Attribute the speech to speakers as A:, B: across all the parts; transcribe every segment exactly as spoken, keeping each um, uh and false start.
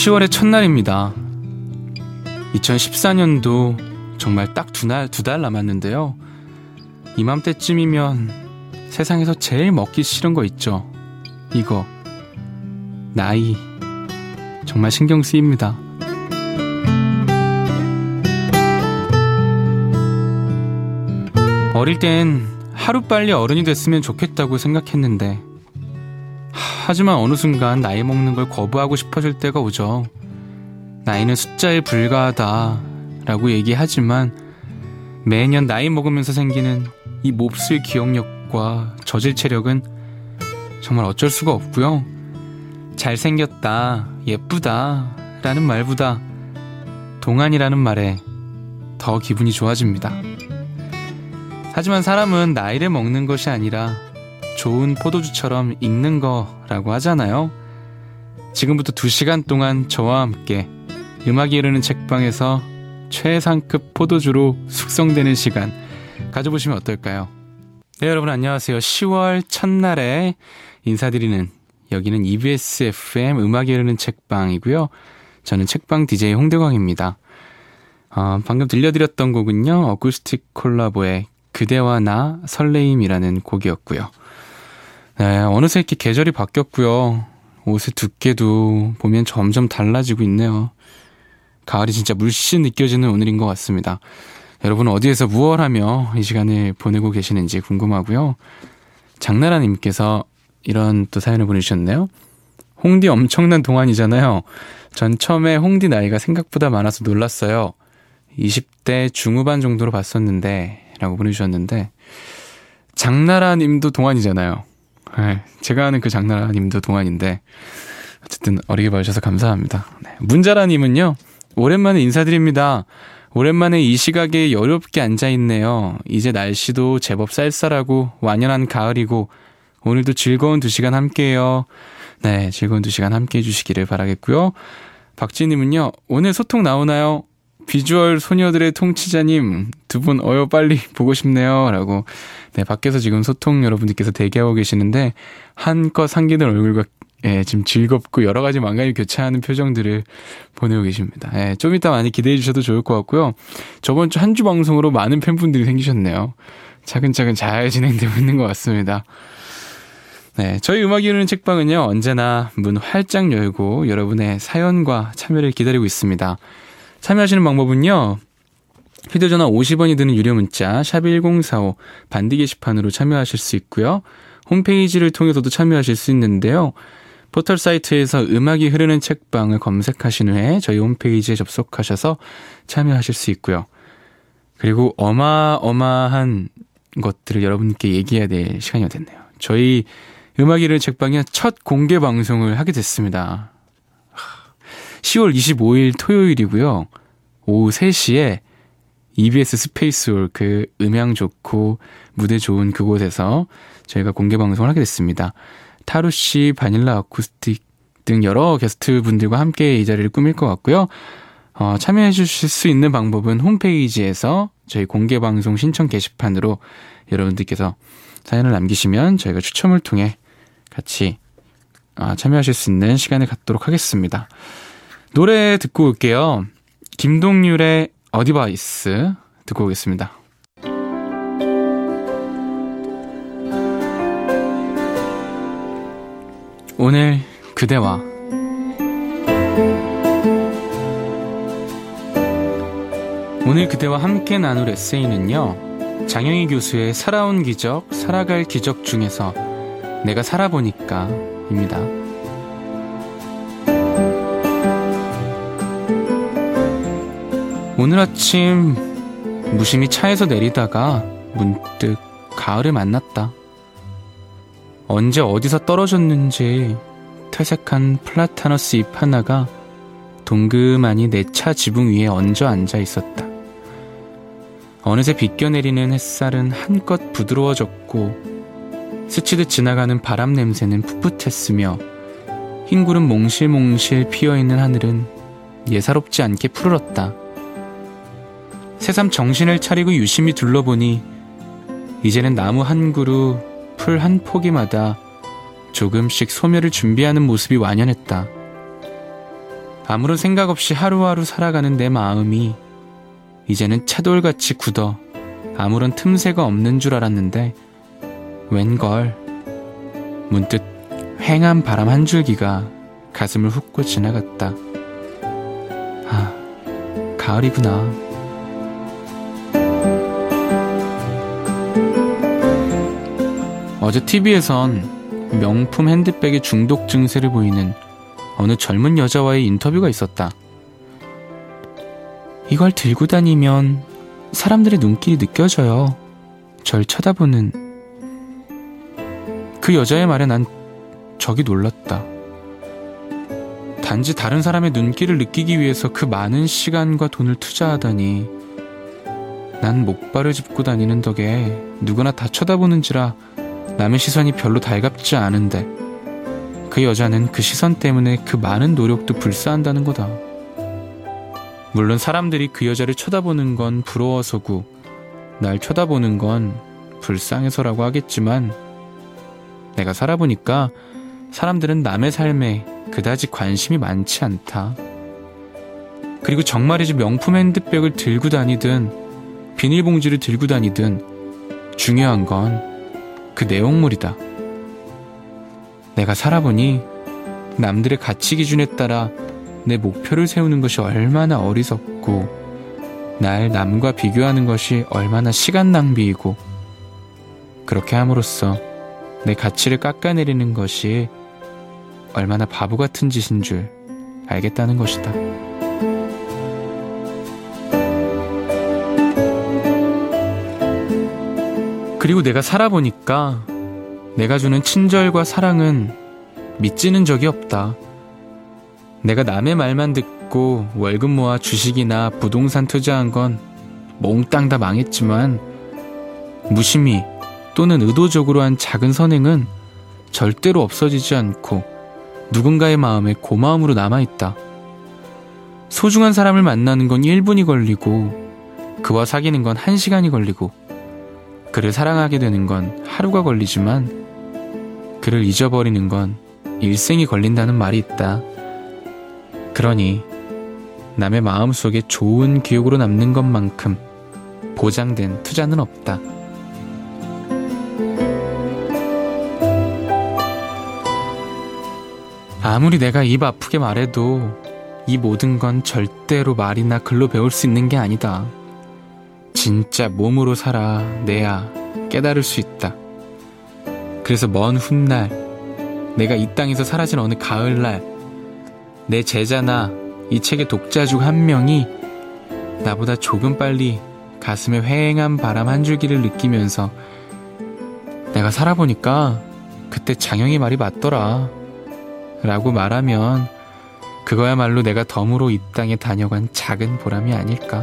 A: 시월의 첫날입니다. 이천십사 년도 정말 딱 두 날, 두 달 남았는데요. 이맘때쯤이면 세상에서 제일 먹기 싫은 거 있죠. 이거. 나이. 정말 신경 쓰입니다. 어릴 땐 하루빨리 어른이 됐으면 좋겠다고 생각했는데, 하지만 어느 순간 나이 먹는 걸 거부하고 싶어질 때가 오죠. 나이는 숫자에 불과하다 라고 얘기하지만 매년 나이 먹으면서 생기는 이 몹쓸 기억력과 저질 체력은 정말 어쩔 수가 없고요. 잘생겼다, 예쁘다 라는 말보다 동안이라는 말에 더 기분이 좋아집니다. 하지만 사람은 나이를 먹는 것이 아니라 좋은 포도주처럼 익는 거라고 하잖아요. 지금부터 두 시간 동안 저와 함께 음악이 흐르는 책방에서 최상급 포도주로 숙성되는 시간 가져보시면 어떨까요? 네, 여러분 안녕하세요. 시월 첫날에 인사드리는 여기는 이비에스 에프엠 음악이 흐르는 책방이고요. 저는 책방 디제이 홍대광입니다. 어, 방금 들려드렸던 곡은요, 어쿠스틱 콜라보의 그대와 나 설레임이라는 곡이었고요. 네, 어느새 이렇게 계절이 바뀌었고요. 옷의 두께도 보면 점점 달라지고 있네요. 가을이 진짜 물씬 느껴지는 오늘인 것 같습니다. 여러분은 어디에서 무얼 하며 이 시간을 보내고 계시는지 궁금하고요. 장나라님께서 이런 또 사연을 보내주셨네요. 홍디 엄청난 동안이잖아요. 전 처음에 홍디 나이가 생각보다 많아서 놀랐어요. 이십 대 중후반 정도로 봤었는데 라고 보내주셨는데, 장나라님도 동안이잖아요. 네, 제가 아는 그 장나라님도 동안인데 어쨌든 어리게 봐주셔서 감사합니다. 네, 문자라님은요, 오랜만에 인사드립니다. 오랜만에 이 시각에 여유롭게 앉아있네요. 이제 날씨도 제법 쌀쌀하고 완연한 가을이고 오늘도 즐거운 두 시간 함께해요. 네, 즐거운 두 시간 함께해 주시기를 바라겠고요. 박지님은요, 오늘 소통 나오나요? 비주얼 소녀들의 통치자님, 두 분 어여 빨리 보고 싶네요 라고. 네, 밖에서 지금 소통 여러분들께서 대기하고 계시는데 한껏 상기는 얼굴과 예, 지금 즐겁고 여러 가지 망감이 교차하는 표정들을 보내고 계십니다. 예, 좀 이따 많이 기대해 주셔도 좋을 것 같고요. 저번 주 한 주 방송으로 많은 팬분들이 생기셨네요. 차근차근 잘 진행되고 있는 것 같습니다. 네, 저희 음악이 흐르는 책방은요, 언제나 문 활짝 열고 여러분의 사연과 참여를 기다리고 있습니다. 참여하시는 방법은요, 휴대전화 오십 원이 드는 유료 문자 샵 일공사오 반디 게시판으로 참여하실 수 있고요. 홈페이지를 통해서도 참여하실 수 있는데요. 포털 사이트에서 음악이 흐르는 책방을 검색하신 후에 저희 홈페이지에 접속하셔서 참여하실 수 있고요. 그리고 어마어마한 것들을 여러분께 얘기해야 될 시간이 됐네요. 저희 음악이 흐르는 책방이 첫 공개 방송을 하게 됐습니다. 시월 이십오일 토요일이고요. 오후 세 시에 이비에스 스페이스홀, 그 음향 좋고 무대 좋은 그곳에서 저희가 공개 방송을 하게 됐습니다. 타루씨, 바닐라 아쿠스틱 등 여러 게스트분들과 함께 이 자리를 꾸밀 것 같고요. 어, 참여해 주실 수 있는 방법은 홈페이지에서 저희 공개 방송 신청 게시판으로 여러분들께서 사연을 남기시면 저희가 추첨을 통해 같이 어, 참여하실 수 있는 시간을 갖도록 하겠습니다. 노래 듣고 올게요. 김동률의 어디바이스 듣고 오겠습니다. 오늘 그대와 오늘 그대와 함께 나눌 에세이는요, 장영희 교수의 살아온 기적, 살아갈 기적 중에서 내가 살아보니까 입니다. 오늘 아침 무심히 차에서 내리다가 문득 가을을 만났다. 언제 어디서 떨어졌는지 퇴색한 플라타너스 잎 하나가 동그마니 내 차 지붕 위에 얹어 앉아 있었다. 어느새 비껴내리는 햇살은 한껏 부드러워졌고 스치듯 지나가는 바람 냄새는 풋풋했으며 흰 구름 몽실몽실 피어있는 하늘은 예사롭지 않게 푸르렀다. 새삼 정신을 차리고 유심히 둘러보니 이제는 나무 한 그루, 풀 한 포기마다 조금씩 소멸을 준비하는 모습이 완연했다. 아무런 생각 없이 하루하루 살아가는 내 마음이 이제는 차돌같이 굳어 아무런 틈새가 없는 줄 알았는데 웬걸 문득 휑한 바람 한 줄기가 가슴을 훑고 지나갔다. 아, 가을이구나. 어제 티비에선 명품 핸드백의 중독 증세를 보이는 어느 젊은 여자와의 인터뷰가 있었다. 이걸 들고 다니면 사람들의 눈길이 느껴져요. 절 쳐다보는. 그 여자의 말에 난 적이 놀랐다. 단지 다른 사람의 눈길을 느끼기 위해서 그 많은 시간과 돈을 투자하다니. 난 목발을 짚고 다니는 덕에 누구나 다 쳐다보는지라 남의 시선이 별로 달갑지 않은데 그 여자는 그 시선 때문에 그 많은 노력도 불사한다는 거다. 물론 사람들이 그 여자를 쳐다보는 건 부러워서고 날 쳐다보는 건 불쌍해서라고 하겠지만 내가 살아보니까 사람들은 남의 삶에 그다지 관심이 많지 않다. 그리고 정말이지 명품 핸드백을 들고 다니든 비닐봉지를 들고 다니든 중요한 건 그 내용물이다. 내가 살아보니 남들의 가치 기준에 따라 내 목표를 세우는 것이 얼마나 어리석고 날 남과 비교하는 것이 얼마나 시간 낭비이고 그렇게 함으로써 내 가치를 깎아내리는 것이 얼마나 바보 같은 짓인 줄 알겠다는 것이다. 그리고 내가 살아보니까 내가 주는 친절과 사랑은 믿지는 적이 없다. 내가 남의 말만 듣고 월급 모아 주식이나 부동산 투자한 건 몽땅 다 망했지만 무심히 또는 의도적으로 한 작은 선행은 절대로 없어지지 않고 누군가의 마음에 고마움으로 남아있다. 소중한 사람을 만나는 건 일 분이 걸리고 그와 사귀는 건 한 시간이 걸리고 그를 사랑하게 되는 건 하루가 걸리지만 그를 잊어버리는 건 일생이 걸린다는 말이 있다. 그러니 남의 마음속에 좋은 기억으로 남는 것만큼 보장된 투자는 없다. 아무리 내가 입 아프게 말해도 이 모든 건 절대로 말이나 글로 배울 수 있는 게 아니다. 진짜 몸으로 살아 내야 깨달을 수 있다. 그래서 먼 훗날 내가 이 땅에서 사라진 어느 가을날 내 제자나 이 책의 독자 중 한 명이 나보다 조금 빨리 가슴에 휑한 바람 한 줄기를 느끼면서 내가 살아보니까 그때 장영이 말이 맞더라 라고 말하면 그거야말로 내가 덤으로 이 땅에 다녀간 작은 보람이 아닐까.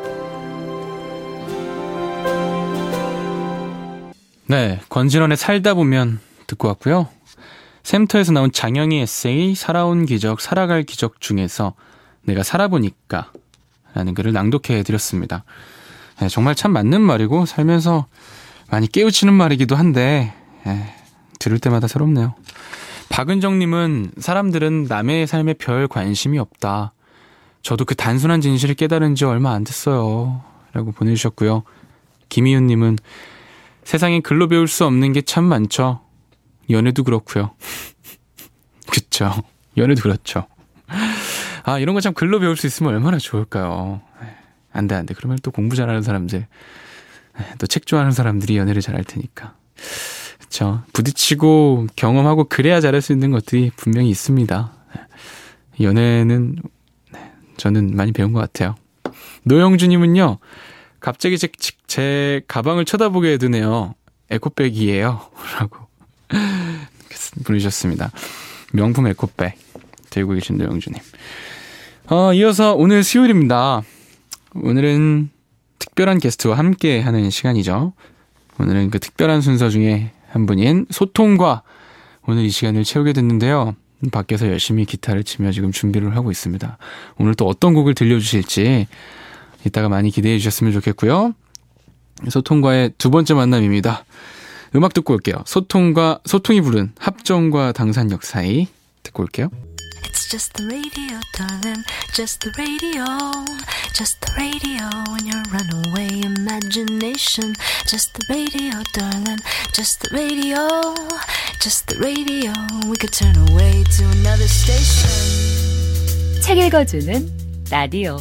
A: 네, 권진원의 살다 보면 듣고 왔고요. 샘터에서 나온 장영희 에세이 살아온 기적, 살아갈 기적 중에서 내가 살아보니까 라는 글을 낭독해드렸습니다. 네, 정말 참 맞는 말이고 살면서 많이 깨우치는 말이기도 한데 에, 들을 때마다 새롭네요. 박은정님은 사람들은 남의 삶에 별 관심이 없다. 저도 그 단순한 진실을 깨달은 지 얼마 안 됐어요 라고 보내주셨고요. 김희윤님은 세상에 글로 배울 수 없는 게 참 많죠. 연애도 그렇고요. 그쵸. 연애도 그렇죠. 아, 이런 거 참 글로 배울 수 있으면 얼마나 좋을까요. 안 돼, 안 돼. 그러면 또 공부 잘하는 사람들, 또 책 좋아하는 사람들이 연애를 잘할 테니까. 그쵸. 부딪히고 경험하고 그래야 잘할 수 있는 것들이 분명히 있습니다. 연애는 저는 많이 배운 것 같아요. 노영주님은요, 갑자기 제, 제 가방을 쳐다보게 되네요. 에코백이에요 라고 부르셨습니다. 명품 에코백 들고 계신 노영주님. 어, 이어서 오늘 수요일입니다. 오늘은 특별한 게스트와 함께 하는 시간이죠. 오늘은 그 특별한 순서 중에 한 분인 소통과 오늘 이 시간을 채우게 됐는데요. 밖에서 열심히 기타를 치며 지금 준비를 하고 있습니다. 오늘 또 어떤 곡을 들려주실지 이따가 많이 기대해 주셨으면 좋겠고요. 소통과의 두 번째 만남입니다. 음악 듣고 올게요. 소통과 소통이 부른 합정과 당산역 사이 듣고 올게요.
B: It's just the radio, darling. Just the radio. Just the radio and your runaway imagination. Just the radio, darling. Just the radio. Just the radio. We could turn away to another station.
C: 책 읽어주는 라디오.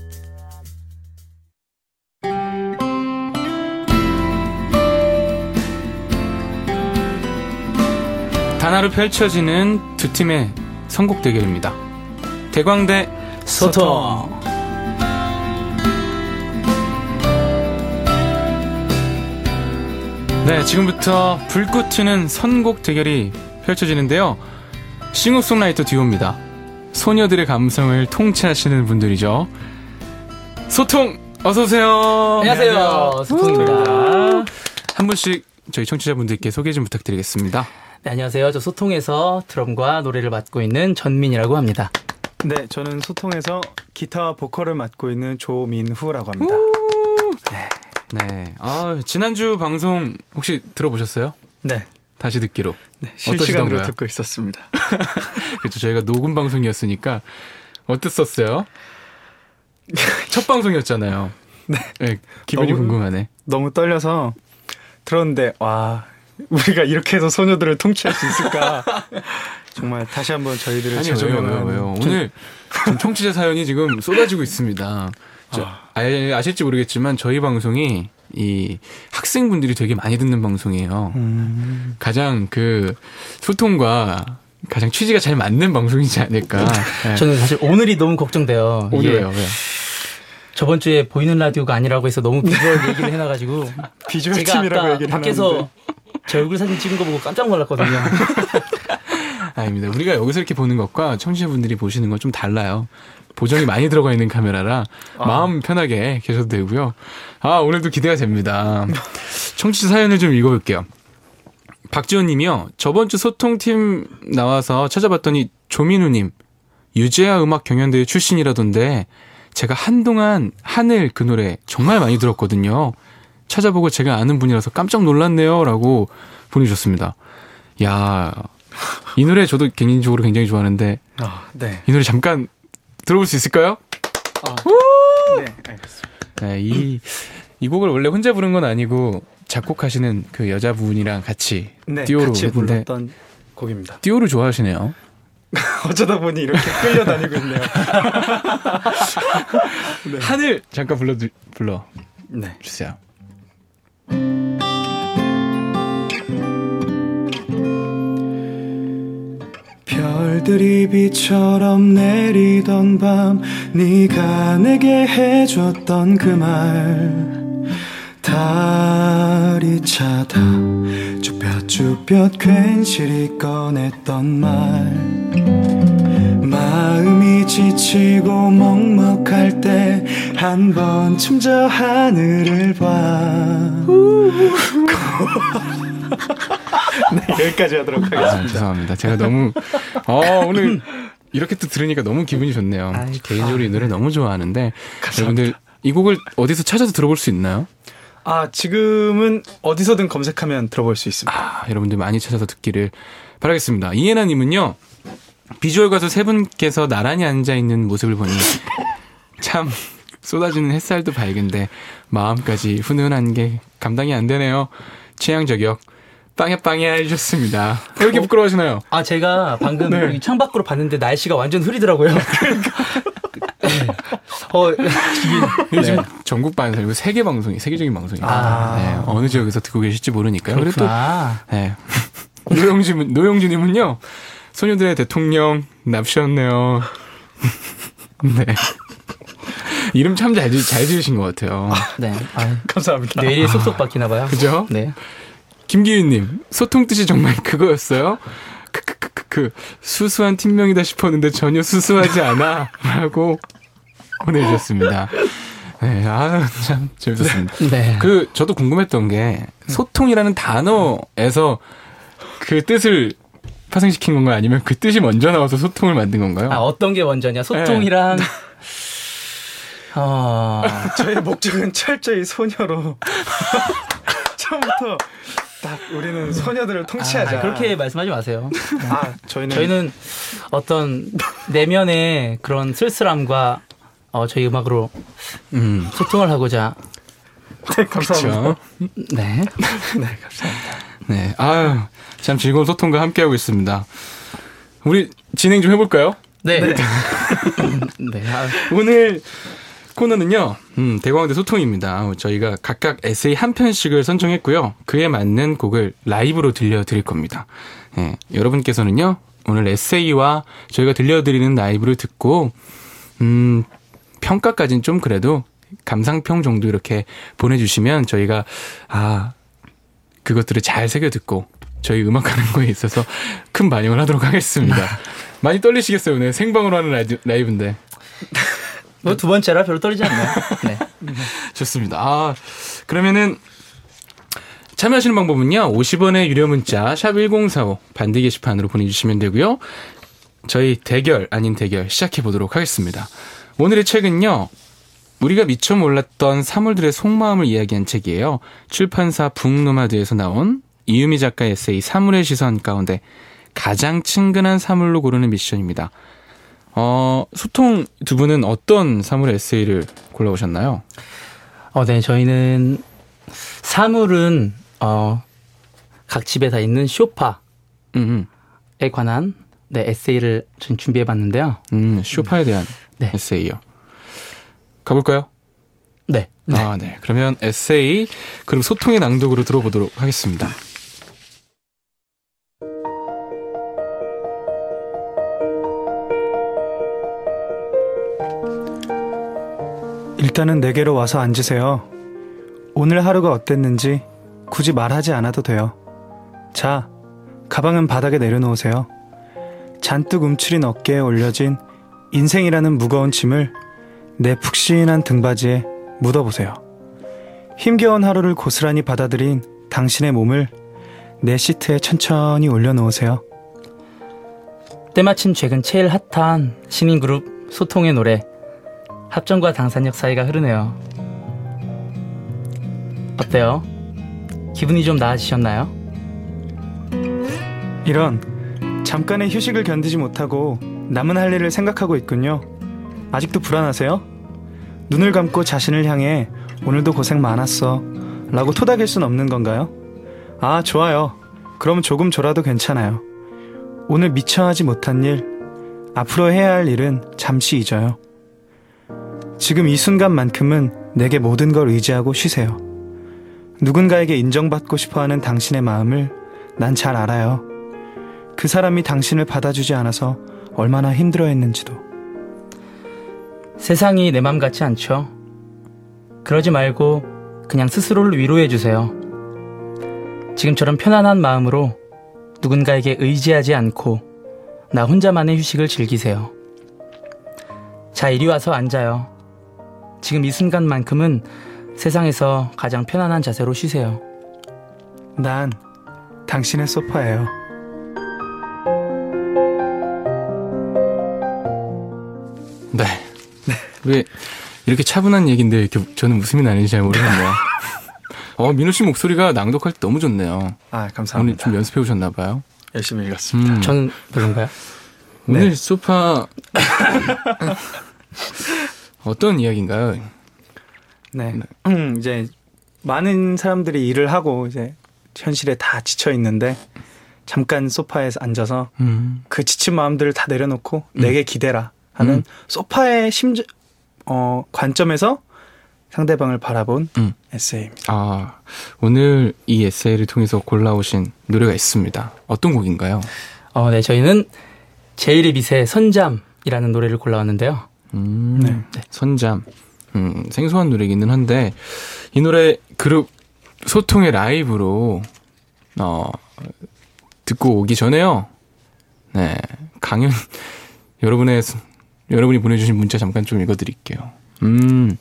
A: 단하로 펼쳐지는 두 팀의 선곡 대결입니다. 대광대 소통. 네, 지금부터 불꽃 튀는 선곡 대결이 펼쳐지는데요. 싱어송라이터 듀오입니다. 소녀들의 감성을 통치하시는 분들이죠. 소통 어서오세요.
D: 안녕하세요. 소통입니다.
A: 한 분씩 저희 청취자분들께 소개 좀 부탁드리겠습니다.
D: 네, 안녕하세요. 저 소통에서 드럼과 노래를 맡고 있는 전민이라고 합니다.
E: 네, 저는 소통에서 기타와 보컬을 맡고 있는 조민후라고 합니다.
A: 네. 네. 아, 지난주 방송 혹시 들어보셨어요?
E: 네.
A: 다시 듣기로.
E: 네, 실시간으로
A: 어떠시던가요?
E: 듣고 있었습니다.
A: 그렇죠. 저희가 녹음 방송이었으니까 어땠었어요? 첫 방송이었잖아요.
E: 네.
A: 네, 기분이
E: 너무,
A: 궁금하네.
E: 너무 떨려서 들었는데 와, 우리가 이렇게 해서 소녀들을 통치할 수 있을까? 정말 다시 한번 저희들을
A: 아니, 왜요, 왜요, 왜요. 오늘 지금 청취자 사연이 지금 쏟아지고 있습니다. 저, 아. 아실지 모르겠지만 저희 방송이 이 학생분들이 되게 많이 듣는 방송이에요. 음. 가장 그 소통과 가장 취지가 잘 맞는 방송이지 않을까. 네.
D: 저는 사실 오늘이 너무 걱정돼요.
A: 오늘요? 왜요?
D: 저번 주에 보이는 라디오가 아니라고 해서 너무 비주얼 얘기를 해놔가지고
E: 비주얼
D: 제가
E: 팀이라고
D: 아까
E: 얘기를
D: 밖에서
E: 해놨는데.
D: 제 얼굴 사진 찍은 거 보고 깜짝 놀랐거든요.
A: 아닙니다. 우리가 여기서 이렇게 보는 것과 청취자분들이 보시는 건 좀 달라요. 보정이 많이 들어가 있는 카메라라 아. 마음 편하게 계셔도 되고요. 아, 오늘도 기대가 됩니다. 청취자 사연을 좀 읽어볼게요. 박지원 님이요. 저번 주 소통팀 나와서 찾아봤더니 조민우님 유재하 음악 경연대회 출신이라던데 제가 한동안 하늘 그 노래 정말 많이 들었거든요. 찾아보고 제가 아는 분이라서 깜짝 놀랐네요. 라고 보내주셨습니다. 야, 이 노래 저도 개인적으로 굉장히 좋아하는데
E: 아, 네.
A: 이 노래 잠깐 들어볼 수 있을까요?
E: 아, 네, 알겠습니다.
A: 네, 이, 이 곡을 원래 혼자 부른 건 아니고 작곡하시는 그 여자분이랑 같이
E: 네,
A: 듀오로
E: 같이
A: 했는데
E: 불렀던 곡입니다.
A: 듀오를 좋아하시네요.
E: 어쩌다 보니 이렇게 끌려다니고 있네요.
A: 네. 하늘 잠깐 불러 불러
E: 네.
A: 주세요.
E: 별들이 비처럼 내리던 밤 네가 내게 해줬던 그 말 달이 차다 쭈뼛쭈뼛 괜시리 꺼냈던 말 마음이 지치고 먹먹할 때 한 번쯤 저 하늘을 봐 네, 여기까지 하도록 하겠습니다.
A: 아, 죄송합니다. 제가 너무 어, 오늘 이렇게 또 들으니까 너무 기분이 좋네요. 아이, 개인적으로 이 노래 너무 좋아하는데 감사합니다. 여러분들 이 곡을 어디서 찾아서 들어볼 수 있나요?
E: 아, 지금은 어디서든 검색하면 들어볼 수 있습니다.
A: 아, 여러분들 많이 찾아서 듣기를 바라겠습니다. 이혜나님은요. 비주얼 가수 세 분께서 나란히 앉아있는 모습을 보니 참 쏟아지는 햇살도 밝은데 마음까지 훈훈한 게 감당이 안 되네요. 취향 저격 빵야빵야 해주셨습니다. 왜 이렇게 부끄러워하시나요?
D: 아, 제가 방금
A: 네.
D: 여기 창밖으로 봤는데 날씨가 완전 흐리더라고요. 그러니까. 네. 어,
A: 이게 지금 전국 방송, 그리고 세계 방송이, 세계적인 방송이에요.
D: 아.
A: 네, 어느 지역에서 듣고 계실지 모르니까요.
D: 그렇구나.
A: 그래도, 네. 노영진, 노영진님은요, 소녀들의 대통령, 납셨네요. 네. 이름 참 잘, 잘 지으신 것 같아요.
D: 네. 아유,
E: 감사합니다.
D: 뇌리에 쏙쏙 박히나 봐요.
A: 그죠?
D: 네.
A: 김기윤님, 소통 뜻이 정말 그거였어요? 크크크크 수수한 팀명이다 싶었는데 전혀 수수하지 않아 라고 보내주셨습니다. 네, 아, 참 재밌었습니다.
D: 네.
A: 그 저도 궁금했던 게 소통이라는 단어에서 그 뜻을 파생시킨 건가요? 아니면 그 뜻이 먼저 나와서 소통을 만든 건가요?
D: 아, 어떤 게 먼저냐? 소통이랑
A: 네.
D: 어...
E: 저의 목적은 철저히 소녀로 처음부터 다 아, 우리는 소녀들을 통치하자.
D: 아, 그렇게 말씀하지 마세요.
E: 아, 저희는
D: 저희는 어떤 내면의 그런 쓸쓸함과 어, 저희 음악으로
A: 음.
D: 소통을 하고자.
E: 네, 감사합니다.
A: 그렇죠.
D: 네.
E: 네, 감사합니다.
A: 네, 아유, 참 즐거운 소통과 함께하고 있습니다. 우리 진행 좀 해볼까요?
D: 네. 네. 네. 아,
A: 오늘 코너는요, 음, 대광대 소통입니다. 저희가 각각 에세이 한 편씩을 선정했고요. 그에 맞는 곡을 라이브로 들려드릴 겁니다. 네, 여러분께서는요, 오늘 에세이와 저희가 들려드리는 라이브를 듣고, 음, 평가까지는 좀 그래도 감상평 정도 이렇게 보내주시면 저희가, 아, 그것들을 잘 새겨 듣고 저희 음악하는 거에 있어서 큰 반영을 하도록 하겠습니다. 많이 떨리시겠어요, 오늘 생방으로 하는 라이브, 라이브인데.
D: 뭐 두 번째라 별로 떨리지 않나요? 네.
A: 좋습니다. 아, 그러면은 참여하시는 방법은요. 오십 원의 유료 문자 샵 일공사오 반대 게시판으로 보내주시면 되고요. 저희 대결 아닌 대결 시작해 보도록 하겠습니다. 오늘의 책은요. 우리가 미처 몰랐던 사물들의 속마음을 이야기한 책이에요. 출판사 북노마드에서 나온 이유미 작가의 에세이 사물의 시선 가운데 가장 친근한 사물로 고르는 미션입니다. 어, 소통 두 분은 어떤 사물의 에세이를 골라오셨나요?
D: 어, 네. 저희는 사물은 어, 각 집에 다 있는 쇼파에
A: 음,
D: 관한 네, 에세이를 좀 준비해봤는데요.
A: 음, 쇼파에 대한
D: 네.
A: 에세이요. 가볼까요?
D: 네.
A: 아, 네. 그러면 에세이 그럼 소통의 낭독으로 들어보도록 하겠습니다.
E: 일단은 내게로 와서 앉으세요. 오늘 하루가 어땠는지 굳이 말하지 않아도 돼요. 자, 가방은 바닥에 내려놓으세요. 잔뜩 움츠린 어깨에 올려진 인생이라는 무거운 짐을 내 푹신한 등받이에 묻어보세요. 힘겨운 하루를 고스란히 받아들인 당신의 몸을 내 시트에 천천히 올려놓으세요.
D: 때마침 최근 제일 핫한 신인그룹 소통의 노래 합정과 당산역 사이가 흐르네요. 어때요? 기분이 좀 나아지셨나요?
E: 이런 잠깐의 휴식을 견디지 못하고 남은 할 일을 생각하고 있군요. 아직도 불안하세요? 눈을 감고 자신을 향해 오늘도 고생 많았어 라고 토닥일 순 없는 건가요? 아, 좋아요. 그럼 조금 졸아도 괜찮아요. 오늘 미처 하지 못한 일, 앞으로 해야 할 일은 잠시 잊어요. 지금 이 순간만큼은 내게 모든 걸 의지하고 쉬세요. 누군가에게 인정받고 싶어하는 당신의 마음을 난 잘 알아요. 그 사람이 당신을 받아주지 않아서 얼마나 힘들어했는지도.
D: 세상이 내 맘 같지 않죠? 그러지 말고 그냥 스스로를 위로해주세요. 지금처럼 편안한 마음으로 누군가에게 의지하지 않고 나 혼자만의 휴식을 즐기세요. 자, 이리 와서 앉아요. 지금 이 순간만큼은 세상에서 가장 편안한 자세로 쉬세요.
E: 난 당신의 소파예요.
A: 네. 왜 이렇게 차분한 얘기인데 이렇게 저는 웃음이 나는지 잘 모르겠네요. 어, 민호 씨 목소리가 낭독할 때 너무 좋네요.
E: 아,
A: 오늘
E: 감사합니다.
A: 좀 연습해 오셨나 봐요.
E: 열심히 읽었습니다.
A: 음,
D: 저는 별론가요?
A: 오늘
E: 네.
A: 소파 어떤 이야기인가요?
E: 네. 음, 이제 많은 사람들이 일을 하고 이제 현실에 다 지쳐 있는데 잠깐 소파에 앉아서
A: 음.
E: 그 지친 마음들을 다 내려놓고 음. 내게 기대라 하는
A: 음.
E: 소파의 심지, 어, 관점에서 상대방을 바라본
A: 음.
E: 에세이입니다.
A: 아, 오늘 이 에세이를 통해서 골라오신 노래가 있습니다. 어떤 곡인가요?
D: 어, 네, 저희는 제일의 빛의 선잠이라는 노래를 골라왔는데요.
A: 음,
E: 네.
A: 선잠. 음, 생소한 노래이기는 한데 이 노래 그룹 소통의 라이브로 어, 듣고 오기 전에요. 네, 강연 여러분의 여러분이 보내주신 문자 잠깐 좀 읽어드릴게요. 음,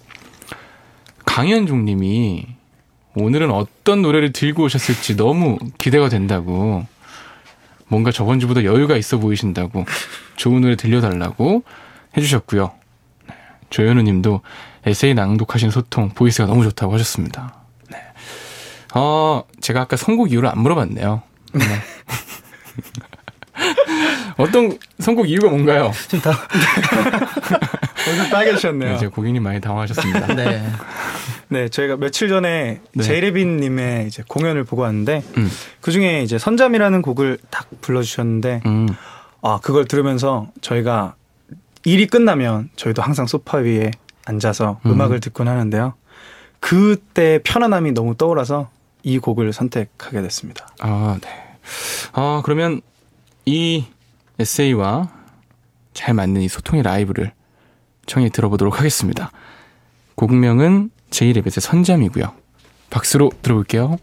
A: 강현종님이 오늘은 어떤 노래를 들고 오셨을지 너무 기대가 된다고, 뭔가 저번 주보다 여유가 있어 보이신다고 좋은 노래 들려달라고 해주셨고요. 네, 조현우님도 에세이 낭독하신 소통 보이스가 너무 좋다고 하셨습니다. 네. 어, 제가 아까 선곡 이유를 안 물어봤네요. 네. 어떤 선곡 이유가 뭔가요?
D: 좀 다.
E: 얼굴 빨개지셨네요.
A: 네, 제 고객님 많이 당황하셨습니다.
D: 네.
E: 네, 저희가 며칠 전에
A: 네.
E: 제이레빈님의 이제 공연을 보고 왔는데
A: 음.
E: 그 중에 이제 선잠이라는 곡을 딱 불러주셨는데
A: 음.
E: 아 그걸 들으면서 저희가 일이 끝나면 저희도 항상 소파 위에 앉아서
A: 음.
E: 음악을 듣곤 하는데요. 그때 편안함이 너무 떠올라서 이 곡을 선택하게 됐습니다.
A: 아, 네. 아, 그러면 이 에세이와 잘 맞는 이 소통의 라이브를 청해 들어보도록 하겠습니다. 곡명은 제이레빗의 선잠이고요. 박수로 들어볼게요.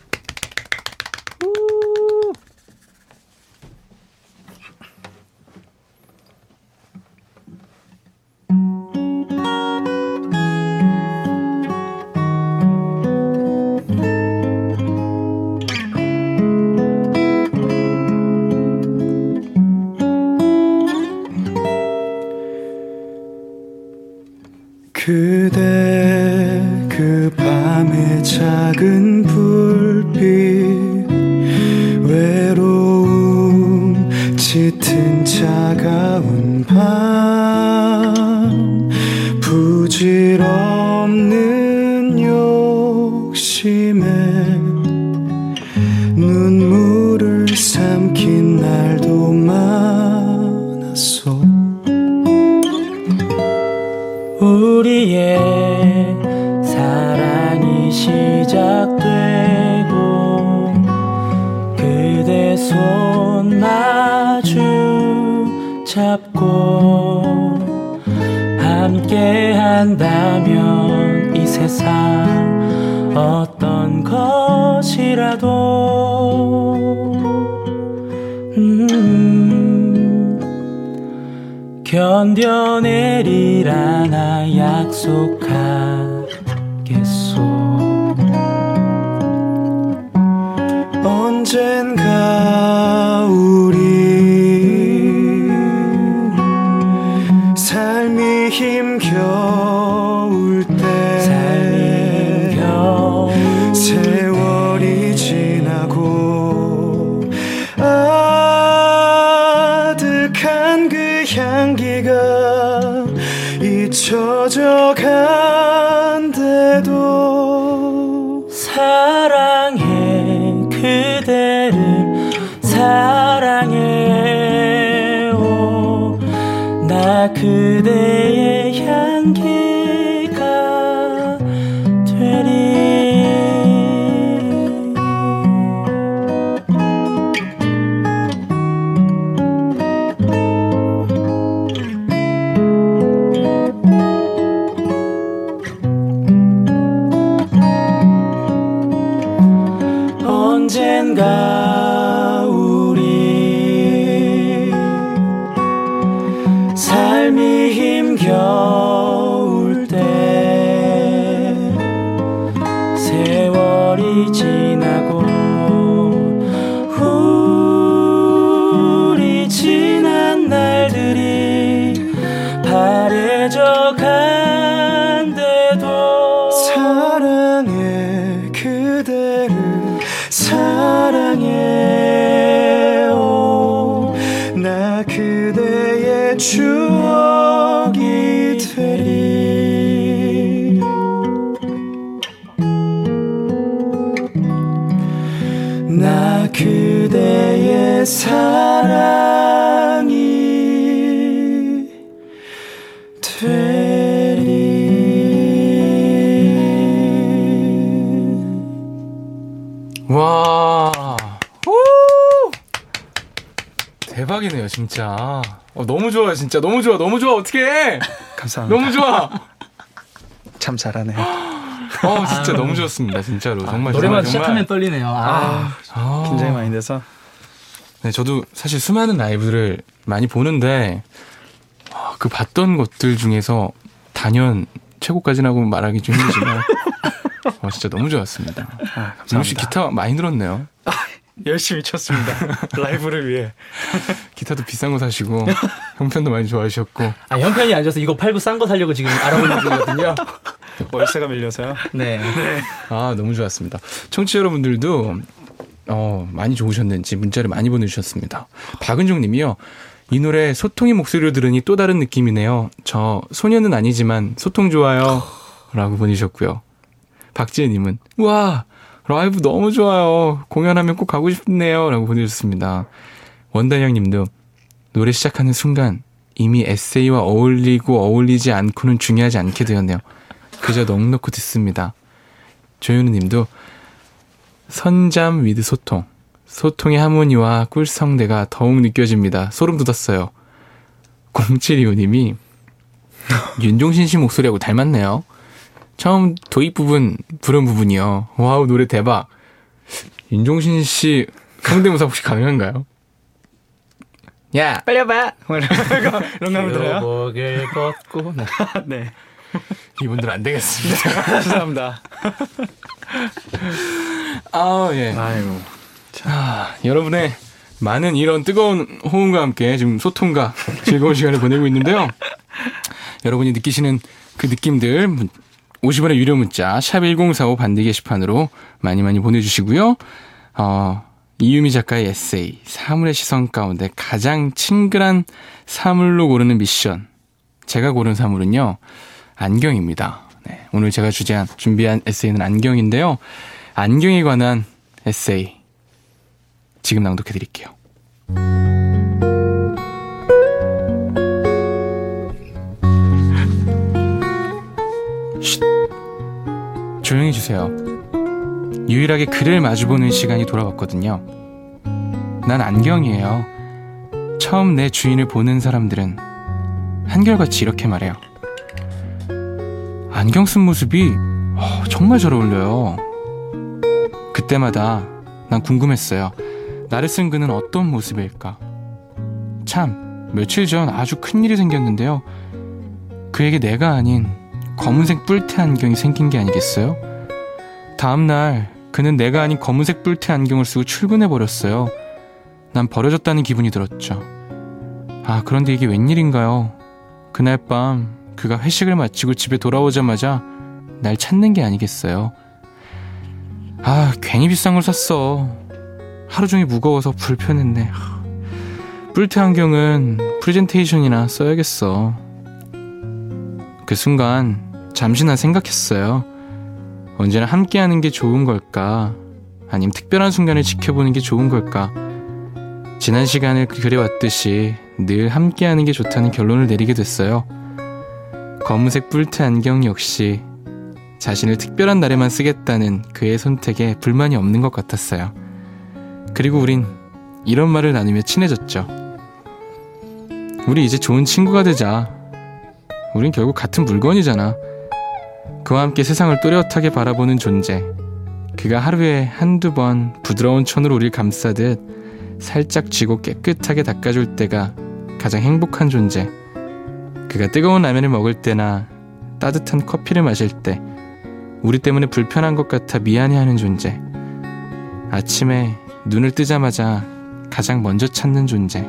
E: 그대 그 밤의 작은 불빛 외로움 짙은 차가운 밤 부질없는 욕심에 눈물을 삼킨 날도 많았어.
D: 우리의 사랑이 시작되고 그대 손 마주 잡고 함께 한다면 이 세상 어떤 것이라도 음 견뎌내리라 나 약속하겠소.
E: 언젠가 우리 삶이 힘겨울 때
D: 삶이 힘겨울
E: 세월이 지나고 아득한 그 향기가 잊혀져 간대도
D: 사랑해 그대를 사랑해 오, 나 그대의 향기가 되리. 언젠가 우리 삶이 힘겨울 때 세월이 지나고 우리 지난 날들이 바래져 간대도
E: 사랑해 그대를 사랑해 오, 나 그대의 추억이 되리. 나 그대의 사랑이 되리.
A: 와, 오! 대박이네요, 진짜. 어, 너무 좋아요, 진짜. 너무 좋아, 너무 좋아. 어떡해!
E: 감사합니다.
A: 너무 좋아!
E: 참 잘하네요.
A: 어, 진짜 너무 좋았습니다, 진짜로. 정말
D: 노래만
A: 정말,
D: 시작하면
A: 정말.
D: 떨리네요. 아,
A: 아.
E: 긴장이 많이 돼서.
A: 네, 저도 사실 수많은 라이브를 많이 보는데, 아, 그 봤던 것들 중에서 단연 최고까지라고 말하기 좀 힘들지만, 어, 진짜 너무 좋았습니다.
E: 아,
A: 민우 씨
E: 감사합니다.
A: 기타 많이 늘었네요.
E: 열심히 쳤습니다. 라이브를 위해.
A: 기타도 비싼 거 사시고, 형편도 많이 좋아하셨고.
D: 아 형편이 안 좋아서 이거 팔고 싼 거 사려고 지금 알아보는 중이거든요.
E: 월세가 밀려서요.
D: 네.
E: 네.
A: 아, 너무 좋았습니다. 청취자 여러분들도 어, 많이 좋으셨는지 문자를 많이 보내주셨습니다. 박은종 님이요. 이 노래 소통의 목소리로 들으니 또 다른 느낌이네요. 저 소녀는 아니지만 소통 좋아요. 라고 보내주셨고요. 박지혜 님은 우와 라이브 너무 좋아요. 공연하면 꼭 가고 싶네요. 라고 보내주셨습니다. 원단영 님도 노래 시작하는 순간 이미 에세이와 어울리고 어울리지 않고는 중요하지 않게 되었네요. 그저 넉넉히 듣습니다. 조윤우 님도 선잠 위드 소통. 소통의 하모니와 꿀성대가 더욱 느껴집니다. 소름 돋았어요. 공칠이오 님이 윤종신 씨 목소리하고 닮았네요. 처음 도입 부분 부른 부분이요. 와우 노래 대박. 윤종신 씨 성대모사 혹시 가능한가요? 야
E: 빨리 와봐. 이런 거 하면 들어요?
D: 목을 걷고. 네.
E: 네.
A: 이분들 안 되겠습니다.
E: 죄송합니다.
A: 아 예.
E: 아이고.
A: 자, 여러분의 많은 이런 뜨거운 호응과 함께 지금 소통과 즐거운 시간을 보내고 있는데요. 여러분이 느끼시는 그 느낌들 오십 원의 유료 문자 샵 일공사오 반대 게시판으로 많이 많이 보내주시고요. 어, 이유미 작가의 에세이 사물의 시선 가운데 가장 친근한 사물로 고르는 미션. 제가 고른 사물은요. 안경입니다. 네, 오늘 제가 주제한 준비한 에세이는 안경인데요. 안경에 관한 에세이 지금 낭독해 드릴게요. 쉿. 조용히 해주세요. 유일하게 그를 마주보는 시간이 돌아왔거든요. 난 안경이에요. 처음 내 주인을 보는 사람들은 한결같이 이렇게 말해요. 안경 쓴 모습이 어, 정말 잘 어울려요. 그때마다 난 궁금했어요. 나를 쓴 그는 어떤 모습일까? 참, 며칠 전 아주 큰일이 생겼는데요. 그에게 내가 아닌 검은색 뿔테 안경이 생긴 게 아니겠어요? 다음날 그는 내가 아닌 검은색 뿔테 안경을 쓰고 출근해버렸어요. 난 버려졌다는 기분이 들었죠. 아, 그런데 이게 웬일인가요? 그날 밤 그가 회식을 마치고 집에 돌아오자마자 날 찾는 게 아니겠어요? 아, 괜히 비싼 걸 샀어. 하루 종일 무거워서 불편했네. 뿔테 안경은 프레젠테이션이나 써야겠어. 그 순간 잠시 난 생각했어요. 언제나 함께하는 게 좋은 걸까? 아니면 특별한 순간을 지켜보는 게 좋은 걸까? 지난 시간을 그려왔듯이 늘 함께하는 게 좋다는 결론을 내리게 됐어요. 검은색 뿔테 안경 역시 자신을 특별한 날에만 쓰겠다는 그의 선택에 불만이 없는 것 같았어요. 그리고 우린 이런 말을 나누며 친해졌죠. 우리 이제 좋은 친구가 되자. 우린 결국 같은 물건이잖아. 그와 함께 세상을 또렷하게 바라보는 존재. 그가 하루에 한두 번 부드러운 천으로 우릴 감싸듯 살짝 쥐고 깨끗하게 닦아줄 때가 가장 행복한 존재. 그가 뜨거운 라면을 먹을 때나 따뜻한 커피를 마실 때 우리 때문에 불편한 것 같아 미안해하는 존재. 아침에 눈을 뜨자마자 가장 먼저 찾는 존재.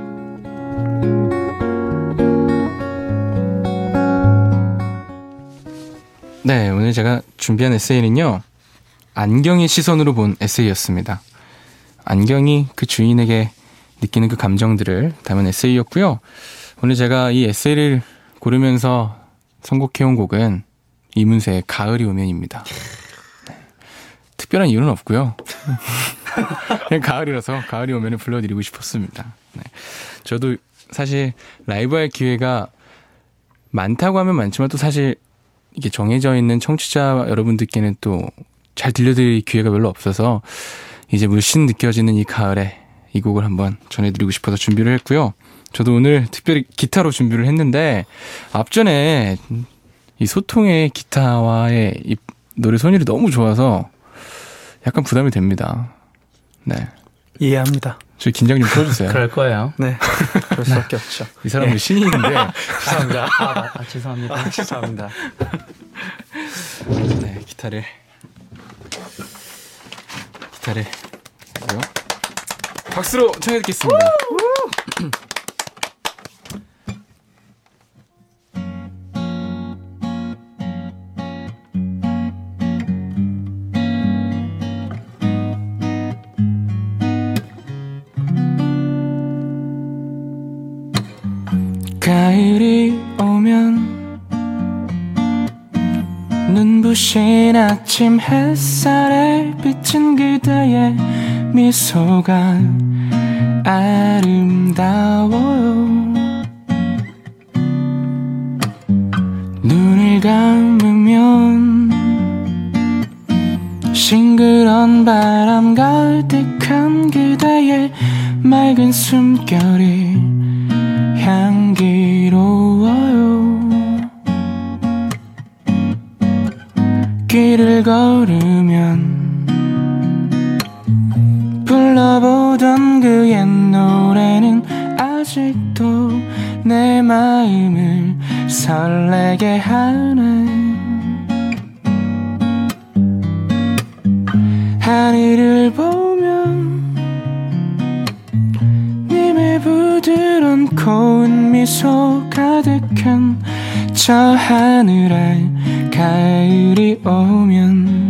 A: 네, 오늘 제가 준비한 에세이는요, 안경의 시선으로 본 에세이였습니다. 안경이 그 주인에게 느끼는 그 감정들을 담은 에세이였고요. 오늘 제가 이 에세이를 고르면서 선곡해온 곡은 이문세의 가을이 오면입니다. 네. 특별한 이유는 없고요. 그냥 가을이라서 가을이 오면을 불러드리고 싶었습니다. 네. 저도 사실 라이브 할 기회가 많다고 하면 많지만 또 사실 이게 정해져 있는 청취자 여러분들께는 또 잘 들려드릴 기회가 별로 없어서 이제 물씬 느껴지는 이 가을에 이 곡을 한번 전해드리고 싶어서 준비를 했고요. 저도 오늘 특별히 기타로 준비를 했는데 앞전에 이 소통의 기타와의 이 노래 선율이 너무 좋아서 약간 부담이 됩니다. 네,
E: 이해합니다.
A: 저희 긴장 좀 풀어주세요.
D: 그럴 거예요.
E: 네, 그럴 수밖에 없죠.
A: 이 사람은 신인인데.
D: 죄송합니다. 아, 아, 죄송합니다.
E: 아, 죄송합니다.
A: 네, 기타를 기타를 그리고 박수로 청해 듣겠습니다. 눈부신 아침 햇살에 비친 그대의 미소가 아름다워요. 눈을 감으면 싱그런 바람 가득한 그대의 맑은 숨결이 향기로워요. 길을 걸으면 불러보던 그 옛 노래는 아직도 내 마음을 설레게 하네. 하늘을 보면 님의 부드러운 고운 미소 가득한 저 하늘에 가을이 오면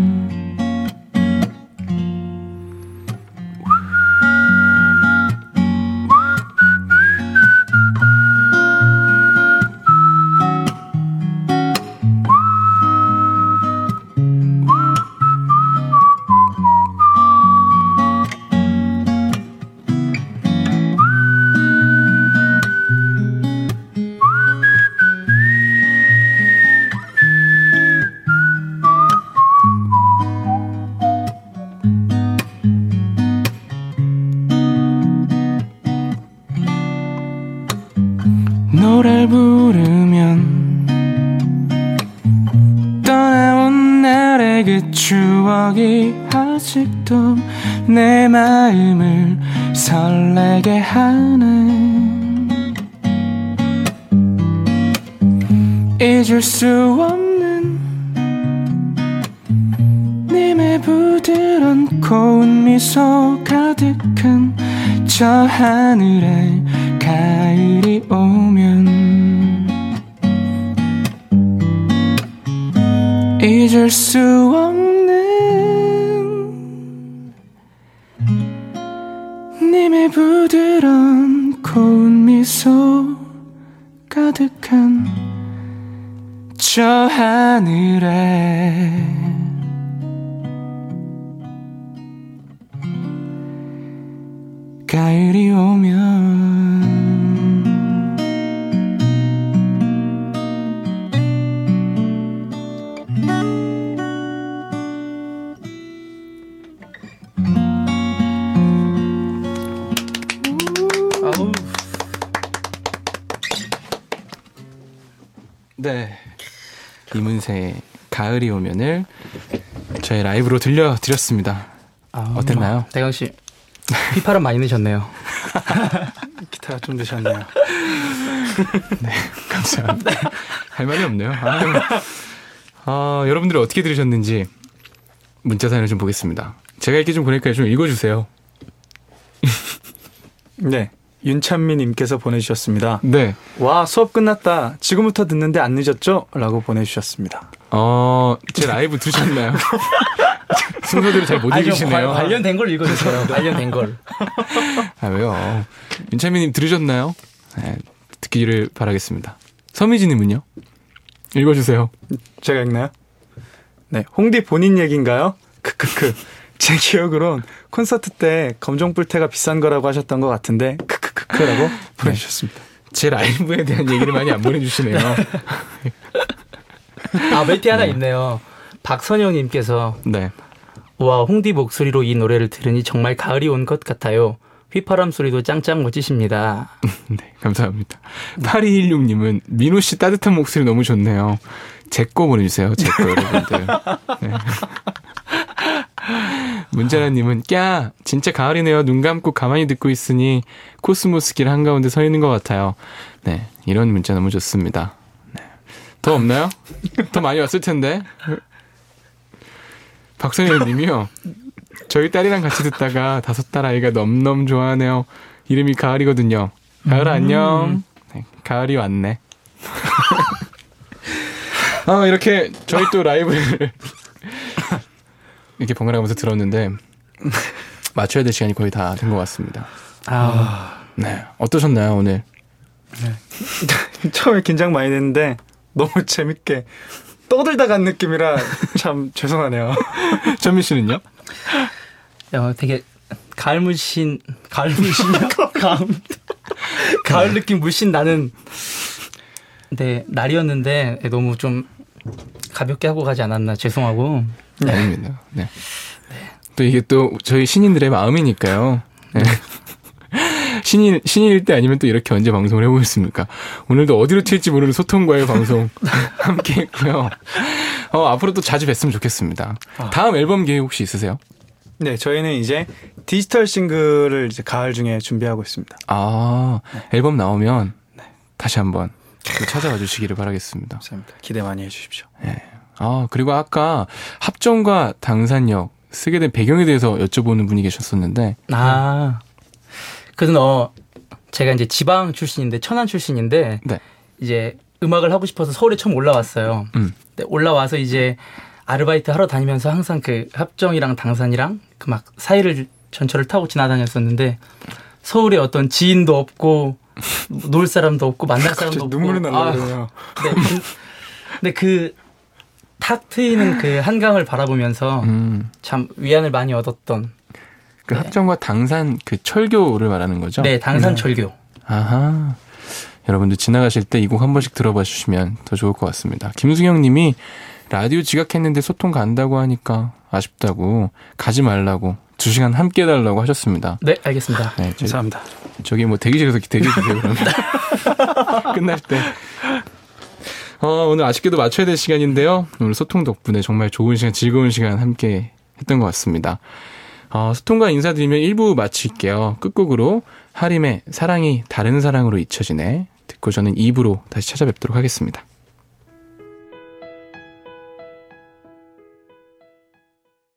A: 노래를 부르면 떠나온 날의 그 추억이 아직도 내 마음을 설레게 하네. 잊을 수 없는 님의 부드러운 고운 미소 가득한 저 하늘에 가을이 오면 잊을 수 없는 님의 부드러운 고운 미소 가득한 저 하늘에 가을이 오면 네, 이문세의 가을이 오면을 저희 라이브로 들려드렸습니다. 아, 어땠나요?
D: 대강 씨, 휘파람 많이 넣으셨네요.
E: 기타가 좀 드셨네요.
A: 네, 감사합니다. 할 말이 없네요. 아유. 아, 여러분들이 어떻게 들으셨는지 문자 사연을 좀 보겠습니다. 제가 읽기 좀 그러니까 좀 읽어주세요.
E: 네, 윤찬미님께서 보내주셨습니다.
A: 네.
E: 와, 수업 끝났다. 지금부터 듣는데 안 늦었죠? 라고 보내주셨습니다.
A: 어, 제 라이브 들으셨나요? 순서대로 잘 못 읽으시네요.
D: 관련된 걸 읽어주세요. 관련된 걸.
A: 아, 왜요? 윤찬미님 들으셨나요? 네, 듣기를 바라겠습니다. 서미지님은요? 읽어주세요.
E: 제가 읽나요? 네, 홍디 본인 얘기인가요? 크크크. 제 기억으론 콘서트 때 검정뿔테가 비싼 거라고 하셨던 것 같은데 크크크크라고 보내주셨습니다.
A: 네. 제 라이브에 대한 얘기를 많이 안 보내주시네요.
D: 아, 멘트 하나 있네요. 박선영님께서
A: 네.
D: 와, 홍디 목소리로 이 노래를 들으니 정말 가을이 온 것 같아요. 휘파람 소리도 짱짱 멋지십니다.
A: 네, 감사합니다. 팔이일육님은 민호 씨 따뜻한 목소리 너무 좋네요. 제 거 보내주세요. 제 거 여러분들. 네. 문자라님은 꺄 진짜 가을이네요. 눈 감고 가만히 듣고 있으니 코스모스 길 한가운데 서 있는 것 같아요. 네, 이런 문자 너무 좋습니다. 네. 더 없나요? 더 많이 왔을 텐데. 박선일 님이요. 저희 딸이랑 같이 듣다가 다섯 달 아이가 넘넘 좋아하네요. 이름이 가을이거든요. 가을아 안녕. 네, 가을이 왔네. 아, 이렇게 저희 또 라이브를 이렇게 번갈아가면서 들었는데 맞춰야 될 시간이 거의 다 된 것 같습니다.
D: 아,
A: 네, 어떠셨나요 오늘?
E: 네. 처음에 긴장 많이 됐는데 너무 재밌게 떠들다 간 느낌이라 참 죄송하네요.
A: 전민 씨는요?
D: 야, 되게 가을 물씬 가을 물씬이요? 가을 가을 느낌 물씬 나는 네 날이었는데 너무 좀 가볍게 하고 가지 않았나 죄송하고.
A: 네. 아닙니다. 네. 또 이게 또 저희 신인들의 마음이니까요. 네. 신인, 신인일 때 아니면 또 이렇게 언제 방송을 해보겠습니까? 오늘도 어디로 튈지 모르는 소통과의 방송 함께 했고요. 어, 앞으로 또 자주 뵀으면 좋겠습니다. 아. 다음 앨범 계획 혹시 있으세요?
E: 네, 저희는 이제 디지털 싱글을 이제 가을 중에 준비하고 있습니다.
A: 아,
E: 네.
A: 앨범 나오면
E: 네.
A: 다시 한번 찾아와 주시기를 바라겠습니다.
E: 감사합니다. 기대 많이 해주십시오.
A: 네. 아, 그리고 아까 합정과 당산역 쓰게 된 배경에 대해서 여쭤보는 분이 계셨었는데.
D: 아, 그래서 어, 제가 이제 지방 출신인데 천안 출신인데
A: 네.
D: 이제 음악을 하고 싶어서 서울에 처음 올라왔어요.
A: 음.
D: 근데 올라와서 이제 아르바이트 하러 다니면서 항상 그 합정이랑 당산이랑 그 막 사이를 전철을 타고 지나다녔었는데 서울에 어떤 지인도 없고 놀 사람도 없고 만날 사람도 없고
E: 눈물이 나네요.
D: 네, 근데 그 탁 트이는 그 한강을 바라보면서
A: 음.
D: 참 위안을 많이 얻었던.
A: 그
D: 네.
A: 합정과 당산 그 철교를 말하는 거죠?
D: 네, 당산 철교. 네.
A: 아하. 여러분들 지나가실 때 이 곡 한 번씩 들어봐 주시면 더 좋을 것 같습니다. 김수경 님이 라디오 지각했는데 소통 간다고 하니까 아쉽다고 가지 말라고 두 시간 함께 해달라고 하셨습니다.
D: 네, 알겠습니다.
A: 네, 저,
E: 감사합니다.
A: 저기 뭐 대기실에서 대기해 주세요, 그러면. 끝날 때. 어, 오늘 아쉽게도 맞춰야 될 시간인데요. 오늘 소통 덕분에 정말 좋은 시간, 즐거운 시간 함께 했던 것 같습니다. 어, 소통과 인사드리면 일 부 마칠게요. 끝곡으로 하림의 사랑이 다른 사랑으로 잊혀지네 듣고 저는 이 부로 다시 찾아뵙도록 하겠습니다.